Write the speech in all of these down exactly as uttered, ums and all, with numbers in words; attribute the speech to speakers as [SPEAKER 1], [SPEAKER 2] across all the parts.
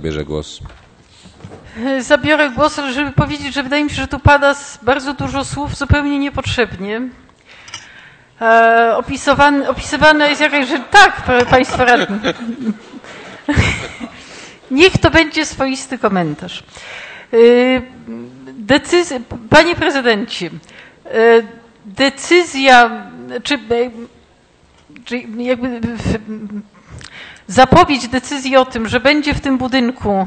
[SPEAKER 1] zabierze głos.
[SPEAKER 2] Zabiorę głos, ale żeby powiedzieć, że wydaje mi się, że tu pada bardzo dużo słów zupełnie niepotrzebnie. E, opisywany, opisywana jest jakaś, że tak, Państwo radni. Niech to będzie swoisty komentarz. E, decyzja, Panie Prezydencie, e, decyzja, czy, czy jakby zapowiedź decyzji o tym, że będzie w tym budynku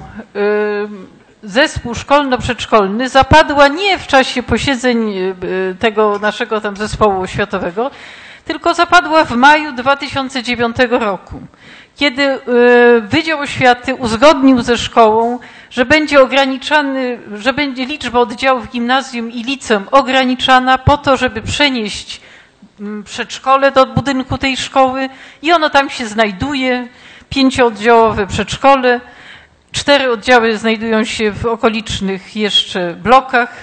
[SPEAKER 2] zespół szkolno-przedszkolny, zapadła nie w czasie posiedzeń tego naszego tam zespołu oświatowego, tylko zapadła w maju dwa tysiące dziewiątego roku, kiedy Wydział Oświaty uzgodnił ze szkołą, że będzie ograniczany, że będzie liczba oddziałów gimnazjum i liceum ograniczana po to, żeby przenieść przedszkole do budynku tej szkoły i ono tam się znajduje, pięciooddziałowe przedszkole, cztery oddziały znajdują się w okolicznych jeszcze blokach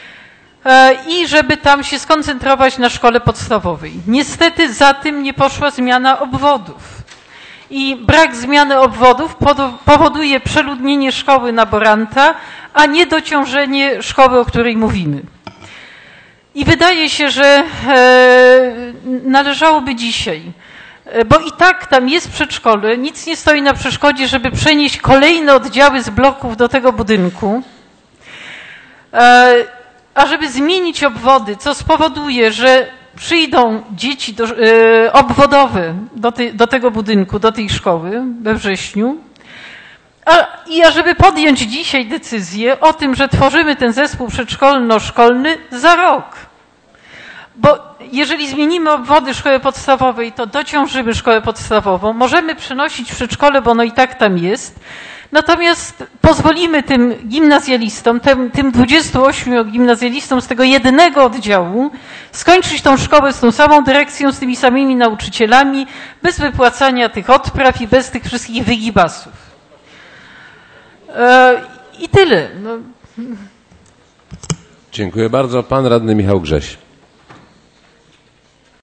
[SPEAKER 2] i żeby tam się skoncentrować na szkole podstawowej. Niestety za tym nie poszła zmiana obwodów i brak zmiany obwodów powoduje przeludnienie szkoły laboranta, a nie dociążenie szkoły, o której mówimy. I wydaje się, że e, należałoby dzisiaj, bo i tak tam jest przedszkole, nic nie stoi na przeszkodzie, żeby przenieść kolejne oddziały z bloków do tego budynku, e, a żeby zmienić obwody, co spowoduje, że przyjdą dzieci do, e, obwodowe do, te, do tego budynku, do tej szkoły we wrześniu, A, I ażeby podjąć dzisiaj decyzję o tym, że tworzymy ten zespół przedszkolno-szkolny za rok. Bo jeżeli zmienimy obwody szkoły podstawowej, to dociążymy szkołę podstawową. Możemy przenosić przedszkole, bo ono i tak tam jest. Natomiast pozwolimy tym gimnazjalistom, tym, tym dwudziestu ośmiu gimnazjalistom z tego jednego oddziału skończyć tą szkołę z tą samą dyrekcją, z tymi samymi nauczycielami, bez wypłacania tych odpraw i bez tych wszystkich wygibasów. I tyle. No.
[SPEAKER 1] Dziękuję bardzo. Pan radny Michał Grześ.